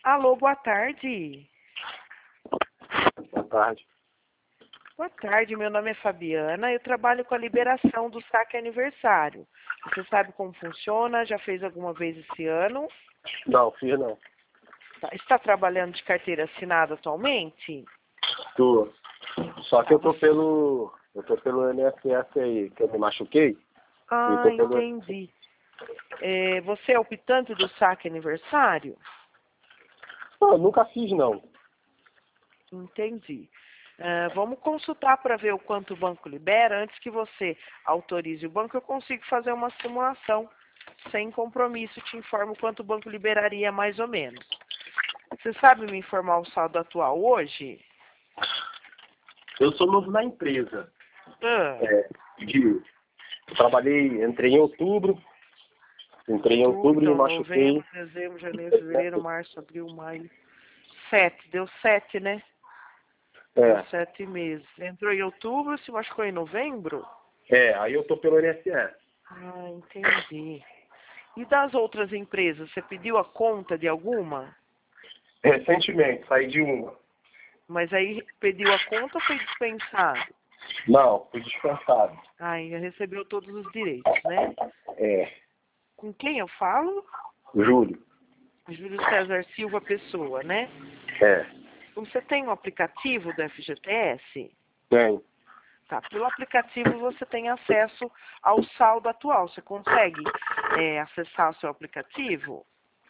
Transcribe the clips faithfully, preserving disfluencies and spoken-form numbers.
Alô, boa tarde. Boa tarde. Boa tarde, meu nome é Fabiana, eu trabalho com a liberação do saque aniversário. Você sabe como funciona? Já fez alguma vez esse ano? Não, fiz não. Tá- Está trabalhando de carteira assinada atualmente? Tô. Só que Tá, eu tô você- pelo. Eu tô pelo N S S aí, que eu me machuquei. E Ah, tô pelo. entendi. É, você é optante do saque aniversário? Não, eu nunca fiz não. Entendi. Ah, vamos consultar para ver o quanto o banco libera. Antes que você autorize o banco, eu consigo fazer uma simulação sem compromisso. Te informo quanto o banco liberaria mais ou menos. Você sabe me informar o saldo atual hoje? Eu sou novo na empresa. Ah, É, de, eu trabalhei, entrei em outubro. Entrei em outubro, outubro e me então, machuquei. novembro, dezembro, janeiro, fevereiro, março, abril, maio. Sete, deu sete, né? Deu É, sete meses. Entrou em outubro, se machucou em novembro? é, aí eu tô pelo N S S. Ah, entendi. E das outras empresas, você pediu a conta de alguma? Recentemente, saí de uma. Mas aí pediu a conta ou foi dispensado? Não, fui dispensado. Aí recebeu todos os direitos, né? É, Com quem eu falo? Júlio. Júlio César Silva Pessoa, né? É, Você tem o aplicativo do F G T S? tem. Tá, pelo aplicativo você tem acesso ao saldo atual. Você consegue é, acessar o seu aplicativo?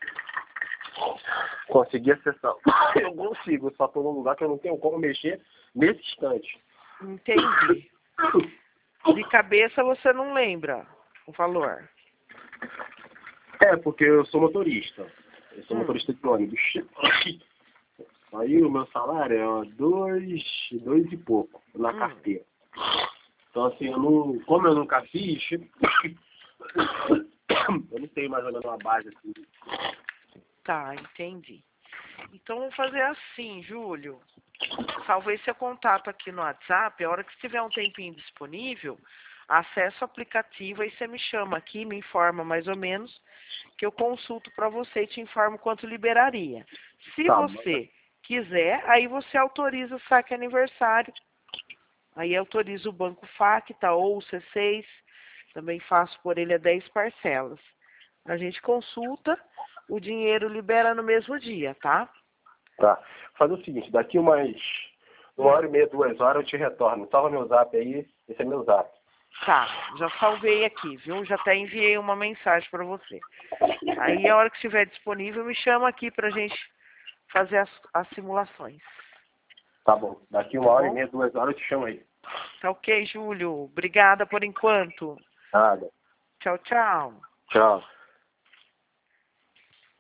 Consegui acessar. Eu consigo, eu só tô num lugar que eu não tenho como mexer nesse instante. Entendi. De cabeça você não lembra o valor? É, porque eu sou motorista. Eu sou Hum, motorista de ônibus. Aí o meu salário é ó, dois, dois e pouco na hum. carteira. Então assim, eu não, como eu nunca fiz, eu não tenho mais ou menos uma base assim. Tá, entendi. Então vamos fazer assim, Júlio. Salvei seu contato aqui no WhatsApp. A hora que tiver um tempinho disponível, acessa o aplicativo e você me chama aqui, me informa mais ou menos, que eu consulto para você e te informo quanto liberaria. Se Tá, você quiser, aí você autoriza o saque aniversário. Aí autoriza o Banco Facta ou o C seis. Também faço por ele a dez parcelas. A gente consulta, o dinheiro libera no mesmo dia, tá? tá. Faz o seguinte, daqui umas uma hora e meia, duas horas eu te retorno. Salva meu zap aí, esse é meu zap. Tá, já salvei aqui, viu? Já até enviei uma mensagem para você. Aí, a hora que estiver disponível, me chama aqui pra gente fazer as, as simulações. Tá bom. Daqui uma Tá hora e bom? meia, duas horas eu te chamo aí. Tá ok, Júlio. Obrigada por enquanto. Nada. Tchau, tchau. Tchau.